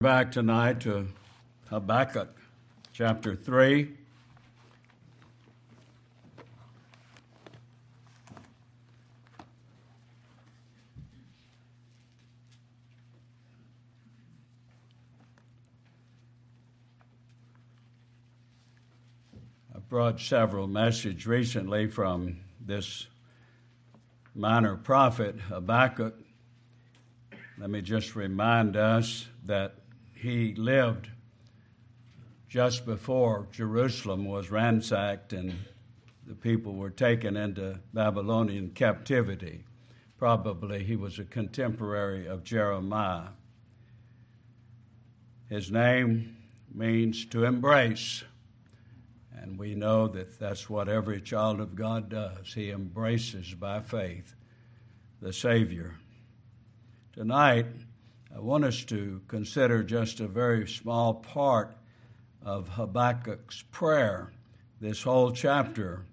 Back tonight to Habakkuk chapter 3. I brought several messages recently from this minor prophet Habakkuk. Let me just remind us that he lived just before Jerusalem was ransacked and the people were taken into Babylonian captivity. Probably he was a contemporary of Jeremiah. His name means to embrace, and we know that that's what every child of God does. He embraces by faith the Savior. Tonight, I want us to consider just a very small part of Habakkuk's prayer. This whole chapter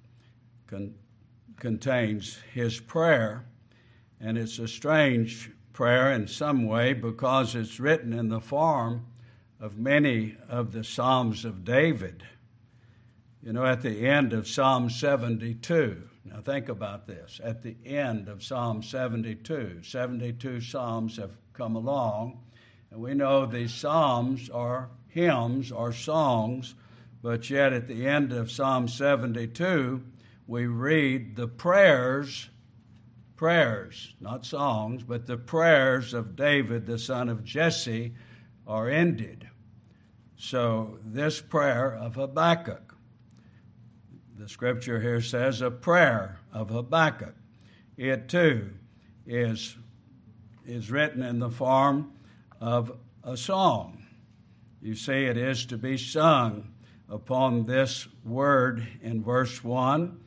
contains his prayer, and it's a strange prayer in some way because it's written in the form of many of the Psalms of David. You know, at the end of Psalm 72, now think about this, at the end of Psalm 72 Psalms have come along, and we know these Psalms are hymns or songs, but yet at the end of Psalm 72, we read the prayers, not songs, but the prayers of David, the son of Jesse, are ended. So this prayer of Habakkuk, the scripture here says a prayer of Habakkuk. It too is written in the form of a song. You see, it is to be sung upon this word in verse 1,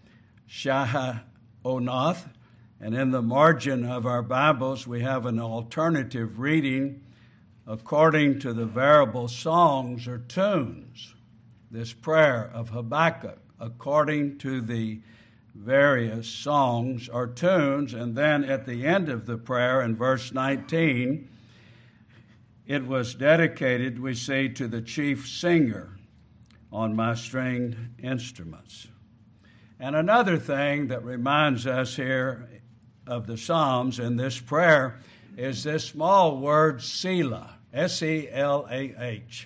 Shahaonath, and in the margin of our Bibles we have an alternative reading according to the variable songs or tunes. This prayer of Habakkuk, according to the various songs or tunes, and then at the end of the prayer in verse 19, it was dedicated, we see, to the chief singer on my stringed instruments. And another thing that reminds us here of the Psalms in this prayer is this small word Selah, S-E-L-A-H.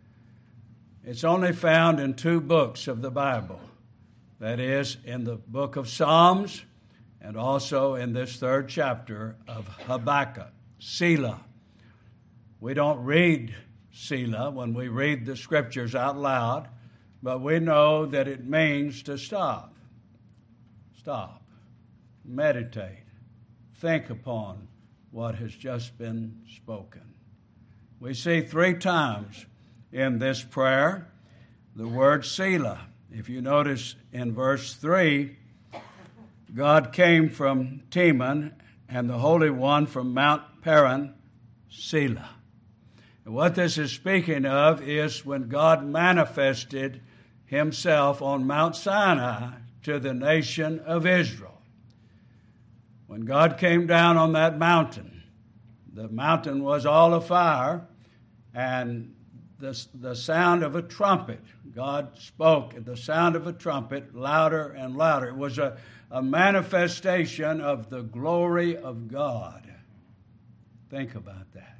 It's only found in 2 books of the Bible. That is, in the book of Psalms and also in this 3rd chapter of Habakkuk, Selah. We don't read Selah when we read the scriptures out loud, but we know that it means to stop. Stop. Meditate. Think upon what has just been spoken. We see 3 times in this prayer the word Selah. If you notice in verse 3, God came from Teman and the Holy One from Mount Paran, Selah. And what this is speaking of is when God manifested himself on Mount Sinai to the nation of Israel. When God came down on that mountain, the mountain was all afire, and the sound of a trumpet. God spoke at the sound of a trumpet, louder and louder. It was a manifestation of the glory of God. Think about that.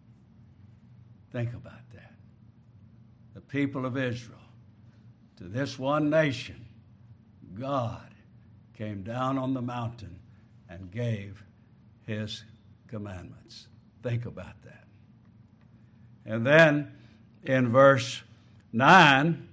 Think about that. The people of Israel, to this one nation, God came down on the mountain and gave his commandments. Think about that. And then in verse 9,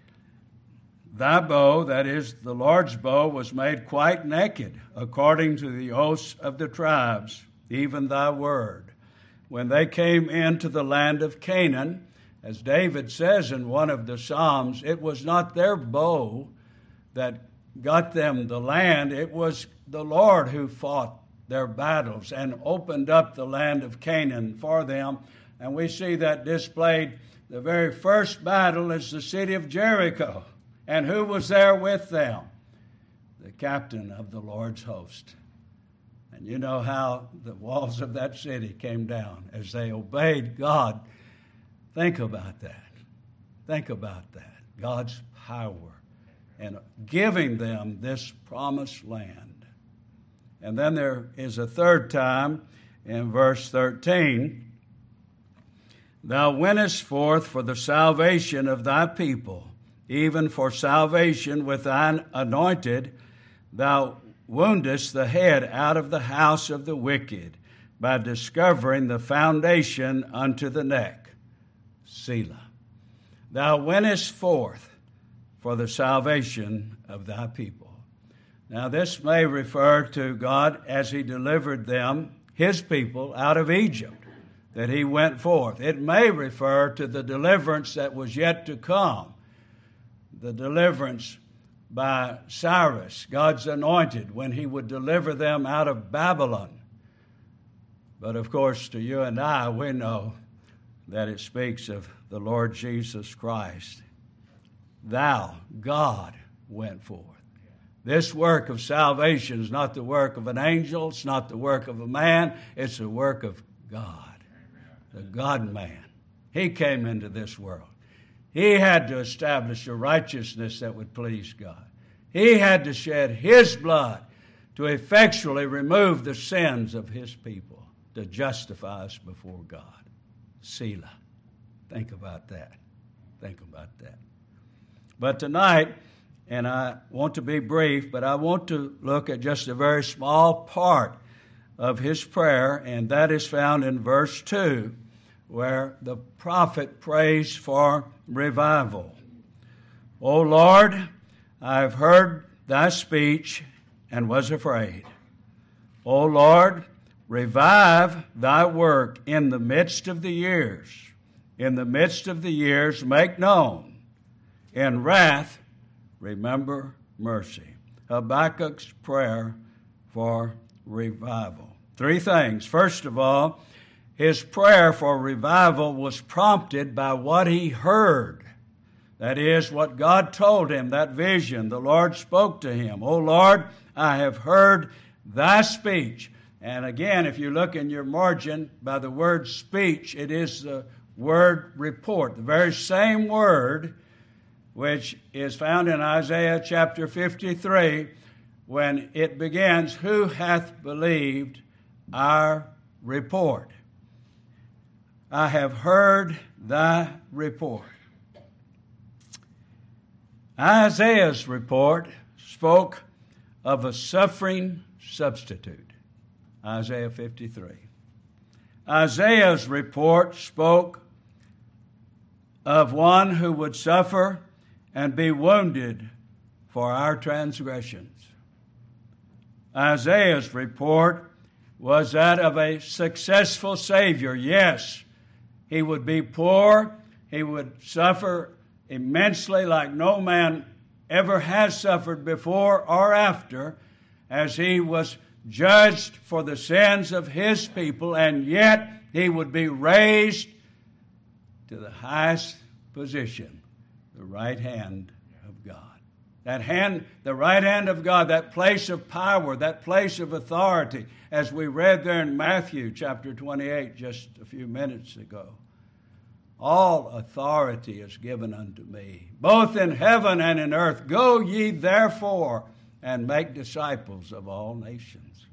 thy bow, that is the Lord's bow, was made quite naked, according to the oaths of the tribes, even thy word. When they came into the land of Canaan, as David says in one of the Psalms, it was not their bow that got them the land, it was the Lord who fought their battles and opened up the land of Canaan for them. And we see that displayed. The very first battle is the city of Jericho. And who was there with them? The captain of the Lord's host. And you know how the walls of that city came down as they obeyed God Think about that. Think about that. God's power and giving them this promised land. And then there is a third time in verse 13. Thou wentest forth for the salvation of thy people, even for salvation with thine anointed. Thou woundest the head out of the house of the wicked by discovering the foundation unto the neck. Selah. Thou wentest forth for the salvation of thy people. Now this may refer to God as he delivered them, his people, out of Egypt, that he went forth. It may refer to the deliverance that was yet to come, the deliverance by Cyrus, God's anointed, when he would deliver them out of Babylon. But of course, to you and I, we know that it speaks of the Lord Jesus Christ. Thou, God, went forth. This work of salvation is not the work of an angel, it's not the work of a man, it's the work of God, the God-man. He came into this world. He had to establish a righteousness that would please God. He had to shed his blood to effectually remove the sins of his people, to justify us before God. Selah. Think about that. Think about that. But tonight, and I want to be brief, but I want to look at just a very small part of his prayer, and that is found in verse 2, where the prophet prays for revival. O Lord, I have heard thy speech and was afraid. O Lord, revive thy work in the midst of the years. In the midst of the years, make known. In wrath, remember mercy. Habakkuk's prayer for revival. Three things. First of all, his prayer for revival was prompted by what he heard. That is, what God told him, that vision. The Lord spoke to him. O Lord, I have heard thy speech. And again, if you look in your margin, by the word speech, it is the word report. The very same word which is found in Isaiah chapter 53, when it begins, who hath believed our report? I have heard thy report. Isaiah's report spoke of a suffering substitute. Isaiah 53. Isaiah's report spoke of one who would suffer and be wounded for our transgressions. Isaiah's report was that of a successful Savior. Yes, he would be poor, he would suffer immensely like no man ever has suffered before or after, as he was judged for the sins of his people, and yet he would be raised to the highest position, the right hand of God. That hand, the right hand of God, that place of power, that place of authority, as we read there in Matthew chapter 28 just a few minutes ago. All authority is given unto me, both in heaven and in earth. Go ye therefore and make disciples of all nations.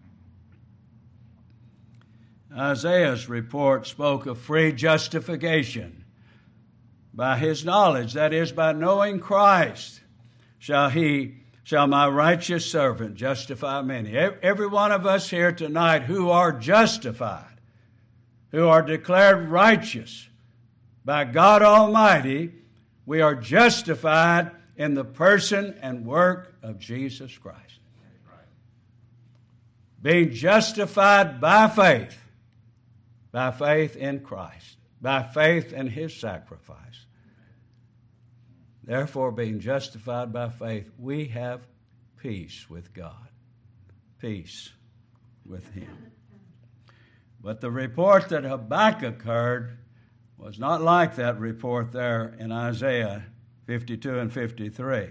Isaiah's report spoke of free justification by his knowledge, that is, by knowing Christ, shall my righteous servant justify many. Every one of us here tonight who are justified, who are declared righteous by God Almighty, we are justified in the person and work of Jesus Christ. Being justified by faith in Christ, by faith in his sacrifice. Therefore, being justified by faith, we have peace with God, peace with him. But the report that Habakkuk heard was not like that report there in Isaiah 52 and 53.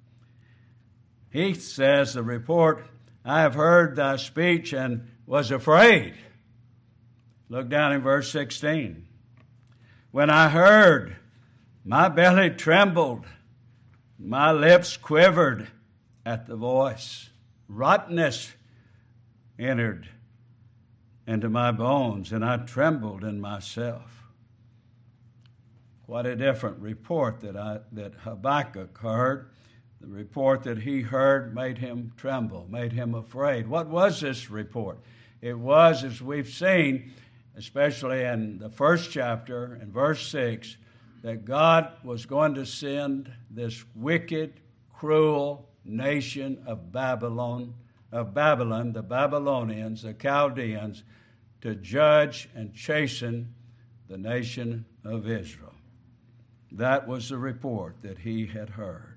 He says, the report, I have heard thy speech and was afraid. Look down in verse 16. When I heard, my belly trembled, my lips quivered at the voice. Rottenness entered into my bones, and I trembled in myself. What a different report that Habakkuk heard. The report that he heard made him tremble, made him afraid. What was this report? It was, as we've seen, especially in the first chapter, in verse 6, that God was going to send this wicked, cruel nation of Babylon, the Babylonians, the Chaldeans, to judge and chasten the nation of Israel. That was the report that he had heard.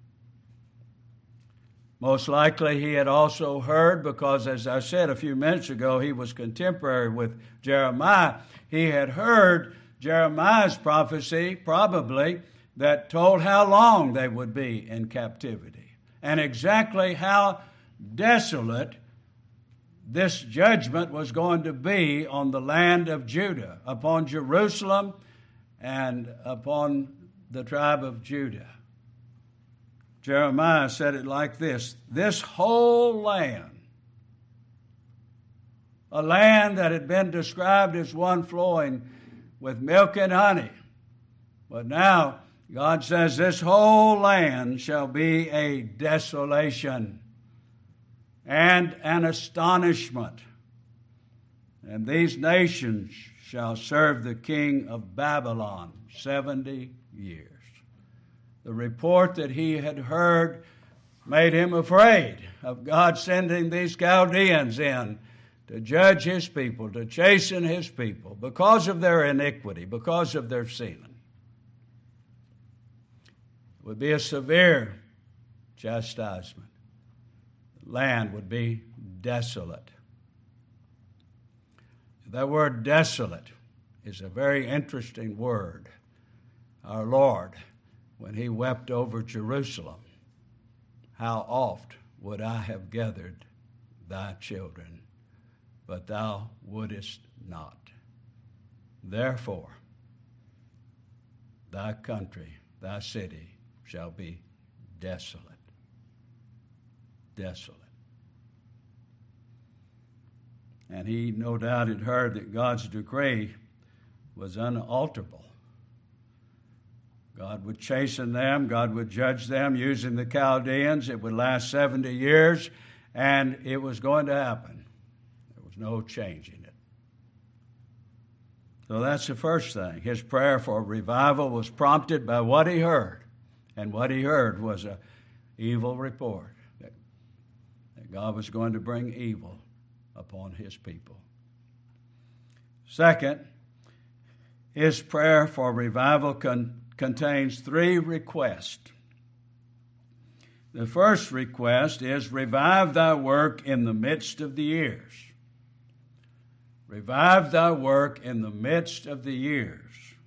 Most likely he had also heard, because as I said a few minutes ago, he was contemporary with Jeremiah. He had heard Jeremiah's prophecy, probably, that told how long they would be in captivity and exactly how desolate this judgment was going to be on the land of Judah, upon Jerusalem and upon the tribe of Judah. Jeremiah said it like this: this whole land, a land that had been described as one flowing with milk and honey, but now God says this whole land shall be a desolation and an astonishment, and these nations shall serve the king of Babylon 70 years. The report that he had heard made him afraid of God sending these Chaldeans in to judge his people, to chasten his people, because of their iniquity, because of their sin. It would be a severe chastisement. The land would be desolate. That word desolate is a very interesting word. Our Lord, when he wept over Jerusalem, how oft would I have gathered thy children, but thou wouldest not. Therefore, thy country, thy city, shall be desolate. Desolate. And he no doubt had heard that God's decree was unalterable. God would chasten them, God would judge them using the Chaldeans. It would last 70 years, and it was going to happen. There was no changing it. So that's the first thing. His prayer for revival was prompted by what he heard, and what he heard was an evil report that God was going to bring evil upon his people. Second, his prayer for revival contains three requests. The first request is, revive thy work in the midst of the years. Revive thy work in the midst of the years.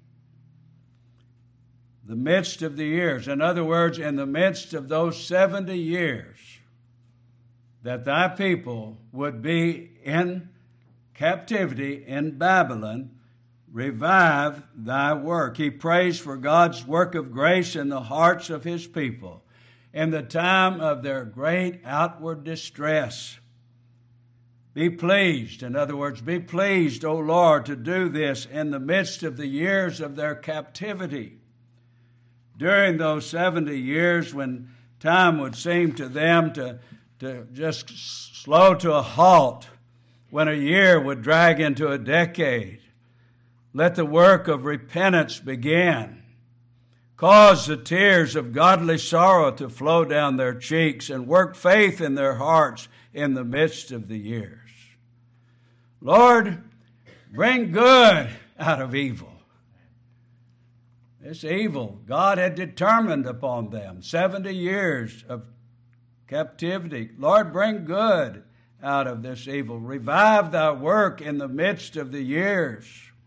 The midst of the years. In other words, in the midst of those 70 years that thy people would be in captivity in Babylon, revive thy work. He prays for God's work of grace in the hearts of his people in the time of their great outward distress. Be pleased, in other words, be pleased, O Lord, to do this in the midst of the years of their captivity. During those 70 years when time would seem to them to just slow to a halt, when a year would drag into a decade, let the work of repentance begin. Cause the tears of godly sorrow to flow down their cheeks, and work faith in their hearts in the midst of the years. Lord, bring good out of evil. This evil God had determined upon them, 70 years of captivity. Lord, bring good out of this evil. Revive thy work in the midst of the years.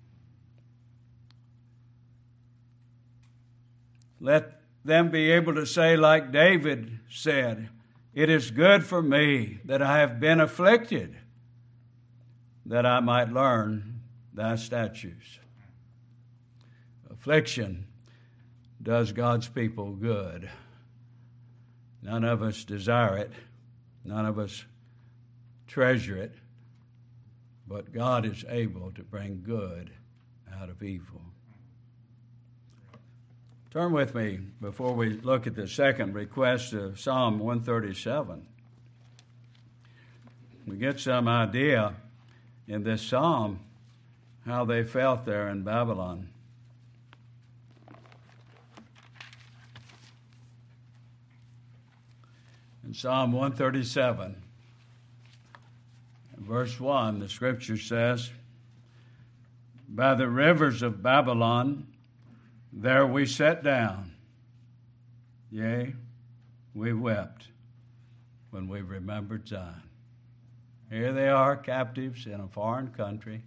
Let them be able to say, like David said, it is good for me that I have been afflicted, that I might learn thy statutes. Affliction does God's people good. None of us desire it. None of us treasure it. But God is able to bring good out of evil. Turn with me, before we look at the second request, of Psalm 137. We get some idea in this psalm how they felt there in Babylon. In Psalm 137, verse 1, the scripture says, "By the rivers of Babylon, there we sat down. Yea, we wept when we remembered Zion." Here they are, captives in a foreign country.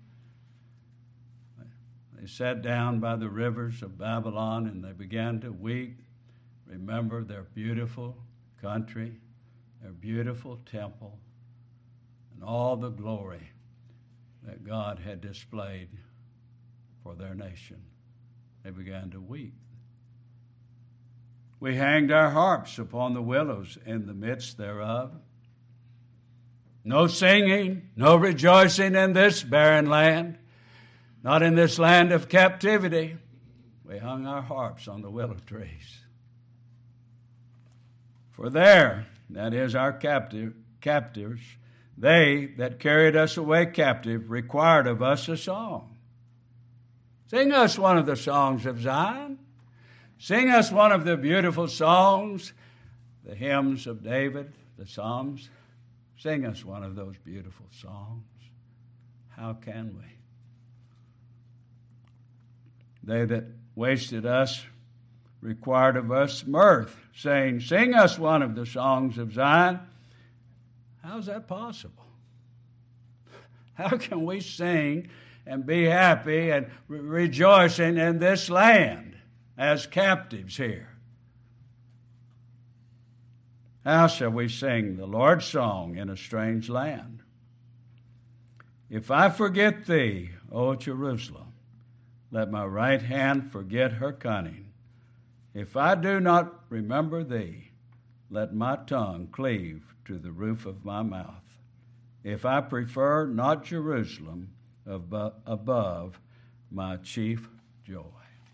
They sat down by the rivers of Babylon and they began to weep, remember their beautiful country, their beautiful temple, and all the glory that God had displayed for their nation. They began to weep. "We hanged our harps upon the willows in the midst thereof. No singing, no rejoicing in this barren land, not in this land of captivity. We hung our harps on the willow trees. For there," that is our captives, "they that carried us away captive required of us a song. Sing us one of the songs of Zion. Sing us one of the beautiful songs, the hymns of David, the Psalms. Sing us one of those beautiful songs." How can we? "They that wasted us required of us mirth, saying, Sing us one of the songs of Zion." How is that possible? How can we sing and be happy and rejoicing in this land as captives here? How shall we sing the Lord's song in a strange land? "If I forget thee, O Jerusalem, let my right hand forget her cunning. If I do not remember thee, let my tongue cleave to the roof of my mouth. If I prefer not Jerusalem above my chief joy."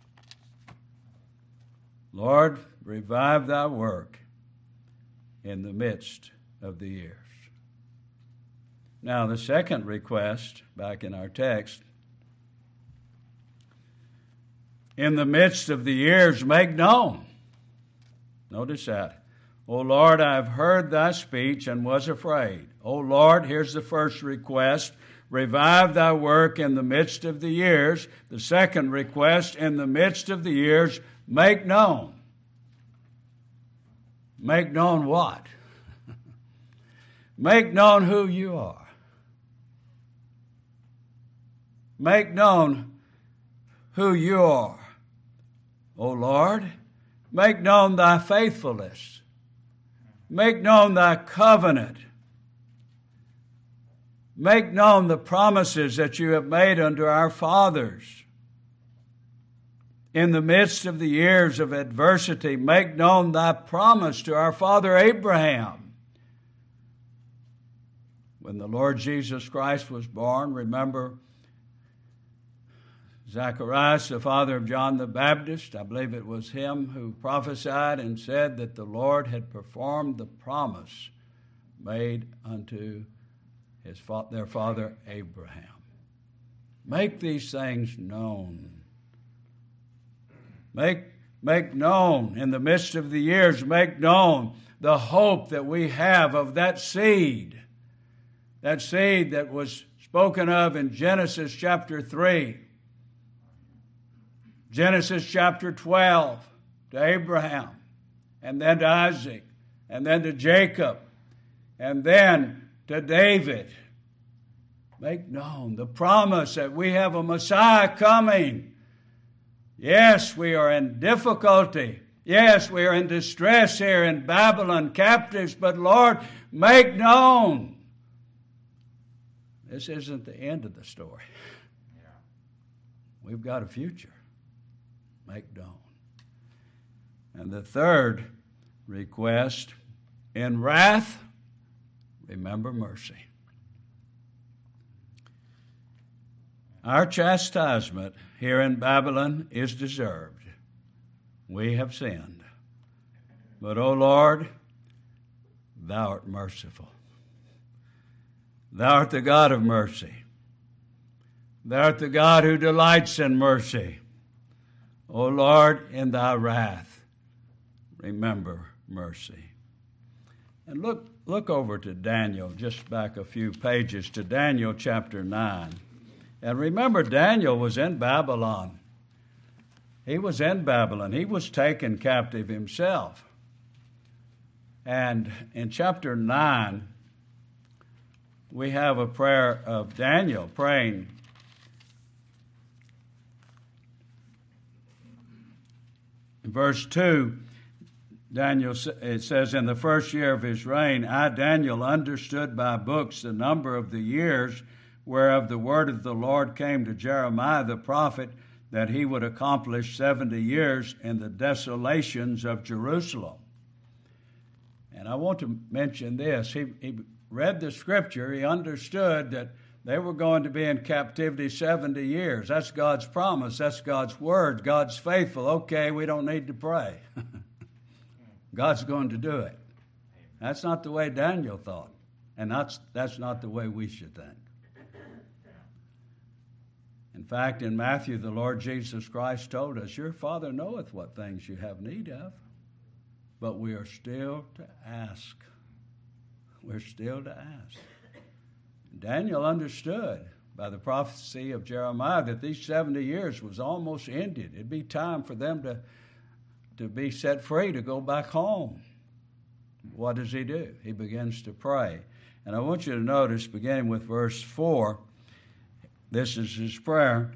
Lord, revive thy work in the midst of the years. Now, the second request, back in our text, "In the midst of the years make known." Notice that. "O Lord, I have heard thy speech and was afraid." O Lord, here's the first request, revive thy work in the midst of the years. The second request, in the midst of the years, make known. Make known what? Make known who you are. Make known who you are. O Lord, make known thy faithfulness. Make known thy covenant. Make known the promises that you have made unto our fathers. In the midst of the years of adversity, make known thy promise to our father Abraham. When the Lord Jesus Christ was born, remember Zacharias, the father of John the Baptist, I believe it was him who prophesied and said that the Lord had performed the promise made unto their father Abraham. Make these things known. Make known in the midst of the years, make known the hope that we have of that seed that was spoken of in Genesis chapter 3. Genesis chapter 12 to Abraham, and then to Isaac, and then to Jacob, and then to David. Make known the promise that we have a Messiah coming. Yes, we are in difficulty. Yes, we are in distress here in Babylon, captives, but Lord, make known. This isn't the end of the story. We've got a future. make known. And the third request, in wrath, remember mercy. Our chastisement here in Babylon is deserved. We have sinned. But, O Lord, thou art merciful. Thou art the God of mercy. Thou art the God who delights in mercy. O Lord, in thy wrath, remember mercy. And look over to Daniel, just back a few pages to Daniel chapter 9. And remember, Daniel was in Babylon. He was in Babylon. He was taken captive himself. And in chapter 9, we have a prayer of Daniel praying. In verse 2, it says, in the first year of his reign, I, Daniel, understood by books the number of the years whereof the word of the Lord came to Jeremiah the prophet, that he would accomplish 70 years in the desolations of Jerusalem. And I want to mention this. He read the scripture. He understood that they were going to be in captivity 70 years. That's God's promise. That's God's word. God's faithful. Okay, we don't need to pray. God's going to do it. That's not the way Daniel thought. And that's not the way we should think. In fact, in Matthew, the Lord Jesus Christ told us, your Father knoweth what things you have need of, but we are still to ask. We're still to ask. Daniel understood by the prophecy of Jeremiah that these 70 years was almost ended. It'd be time for them to be set free, to go back home. What does he do? He begins to pray. And I want you to notice, beginning with verse 4, this is his prayer.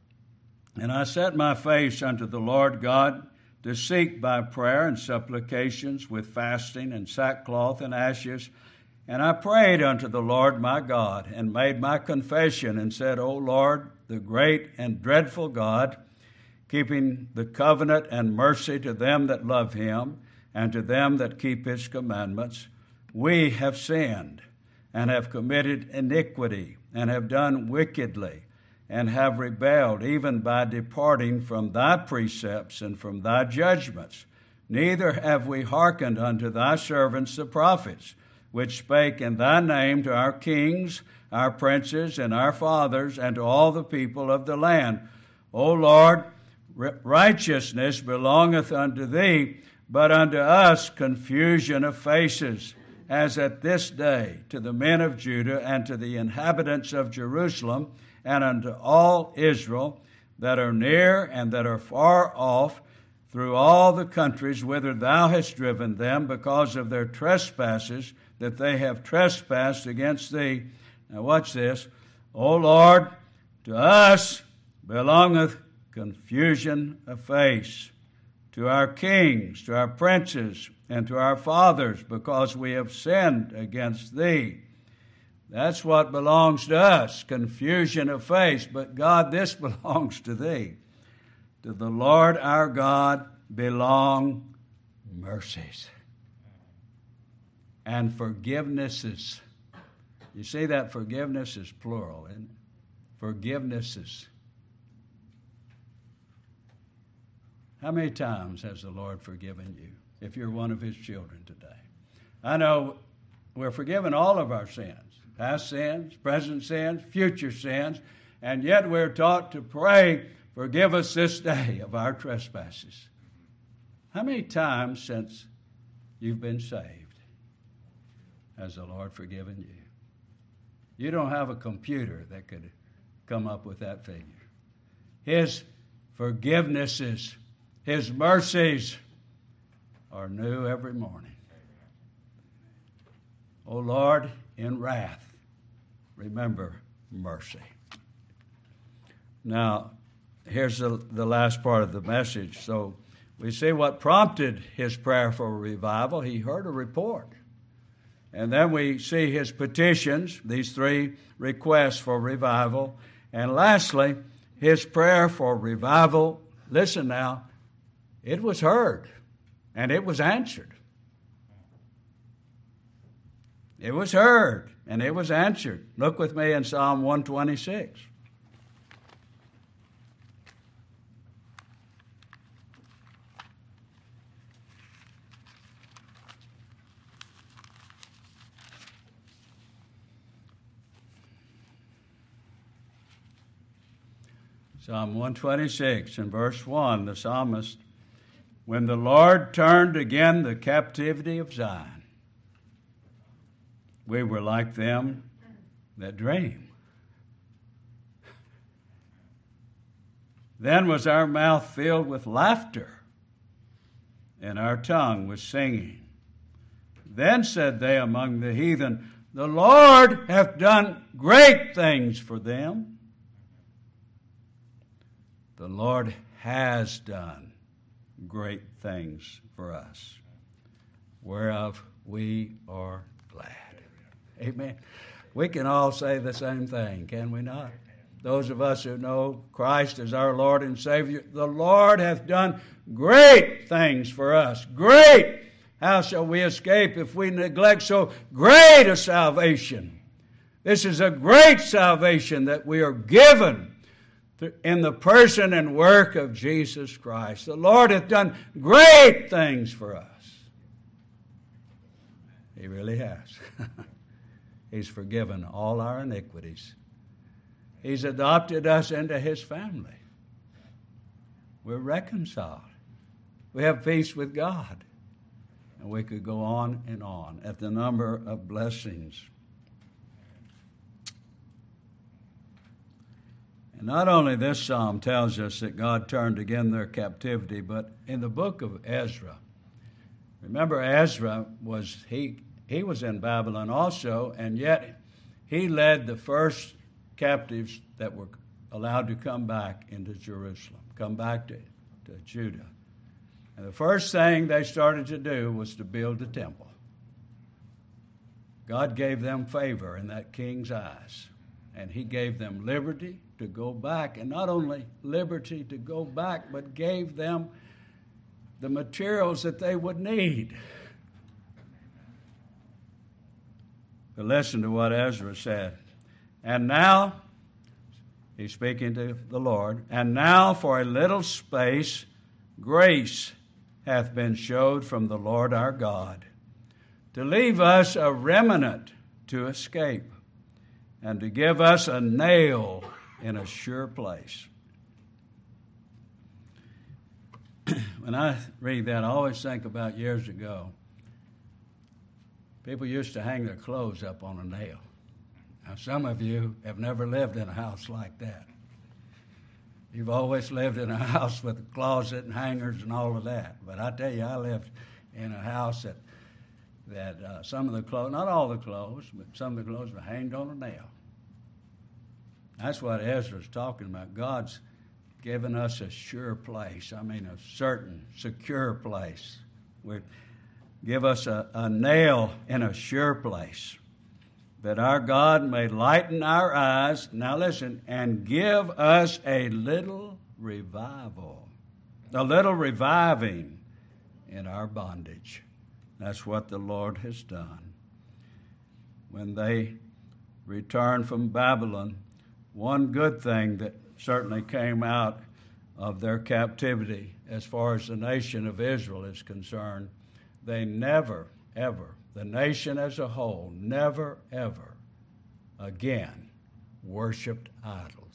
And I set my face unto the Lord God to seek by prayer and supplications with fasting and sackcloth and ashes. And I prayed unto the Lord my God and made my confession and said, O Lord, the great and dreadful God, keeping the covenant and mercy to them that love him and to them that keep his commandments, we have sinned and have committed iniquity and have done wickedly and have rebelled, even by departing from thy precepts and from thy judgments. Neither have we hearkened unto thy servants the prophets, which spake in thy name to our kings, our princes, and our fathers, and to all the people of the land. O Lord, righteousness belongeth unto thee, but unto us confusion of faces, as at this day to the men of Judah and to the inhabitants of Jerusalem and unto all Israel that are near and that are far off, through all the countries whither thou hast driven them, because of their trespasses that they have trespassed against thee. Now watch this. O Lord, to us belongeth confusion of face, to our kings, to our princes, and to our fathers, because we have sinned against thee. That's what belongs to us, confusion of face. But God, this belongs to thee. To the Lord our God belong mercies and forgivenesses. You see that forgiveness is plural, isn't it? Forgivenesses. How many times has the Lord forgiven you if you're one of his children today? I know we're forgiven all of our sins, past sins, present sins, future sins, and yet we're taught to pray, forgive us this day of our trespasses. How many times since you've been saved has the Lord forgiven you? You don't have a computer that could come up with that figure. His forgivenesses, his mercies are new every morning. O Lord, in wrath, remember mercy. Now, here's the last part of the message. So we see what prompted his prayer for revival. He heard a report. And then we see his petitions, these three requests for revival. And lastly, his prayer for revival listen now, it was heard and it was answered. It was heard and it was answered. Look with me in Psalm 126. Psalm 126 and verse 1, the psalmist, when the Lord turned again the captivity of Zion, we were like them that dream. Then was our mouth filled with laughter, and our tongue with singing. Then said they among the heathen, the Lord hath done great things for them. The Lord has done great things for us, whereof we are glad. Amen. We can all say the same thing, can we not? Those of us who know Christ as our Lord and Savior, the Lord hath done great things for us. Great! How shall we escape if we neglect so great a salvation? This is a great salvation that we are given in the person and work of Jesus Christ. The Lord hath done great things for us. He really has. He's forgiven all our iniquities. He's adopted us into His family. We're reconciled. We have peace with God. And we could go on and on at the number of blessings. And not only this psalm tells us that God turned again their captivity, but in the book of Ezra, remember Ezra he was in Babylon also, and yet he led the first captives that were allowed to come back into Jerusalem, come back to Judah. And the first thing they started to do was to build the temple. God gave them favor in that king's eyes, and He gave them liberty to go back, and not only liberty to go back, but gave them the materials that they would need. But listen to what Ezra said. And now, he's speaking to the Lord, and now for a little space grace hath been showed from the Lord our God, to leave us a remnant to escape, and to give us a nail in a sure place. When I read that, I always think about years ago. People used to hang their clothes up on a nail. Now, some of you have never lived in a house like that. You've always lived in a house with a closet and hangers and all of that. But I tell you, I lived in a house that some of the clothes, not all the clothes, but some of the clothes were hanged on a nail. That's what Ezra's talking about. God's given us a sure place. I mean, a certain, secure place. Give us a nail in a sure place, that our God may lighten our eyes, now listen, and give us a little revival, a little reviving in our bondage. That's what the Lord has done. When they returned from Babylon, one good thing that certainly came out of their captivity as far as the nation of Israel is concerned, they never, ever, the nation as a whole, never, ever again worshiped idols.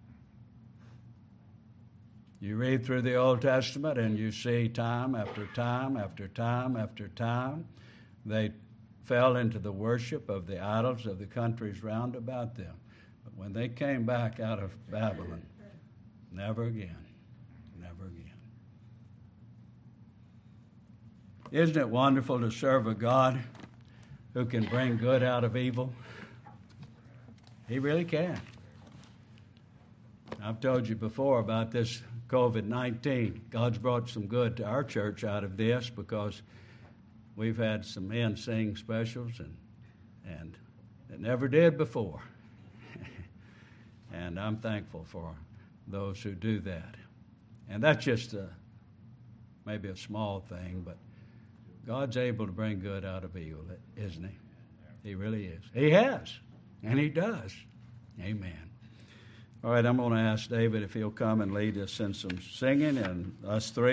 You read through the Old Testament and you see time after time after time after time, they fell into the worship of the idols of the countries round about them. But when they came back out of Babylon, never again, never again. Isn't it wonderful to serve a God who can bring good out of evil? He really can. I've told you before about this COVID-19. God's brought some good to our church out of this because we've had some men sing specials and it never did before. And I'm thankful for those who do that. And that's just maybe a small thing, but God's able to bring good out of evil, isn't He? He really is. He has, and He does. Amen. All right, I'm going to ask David if he'll come and lead us in some singing, and us three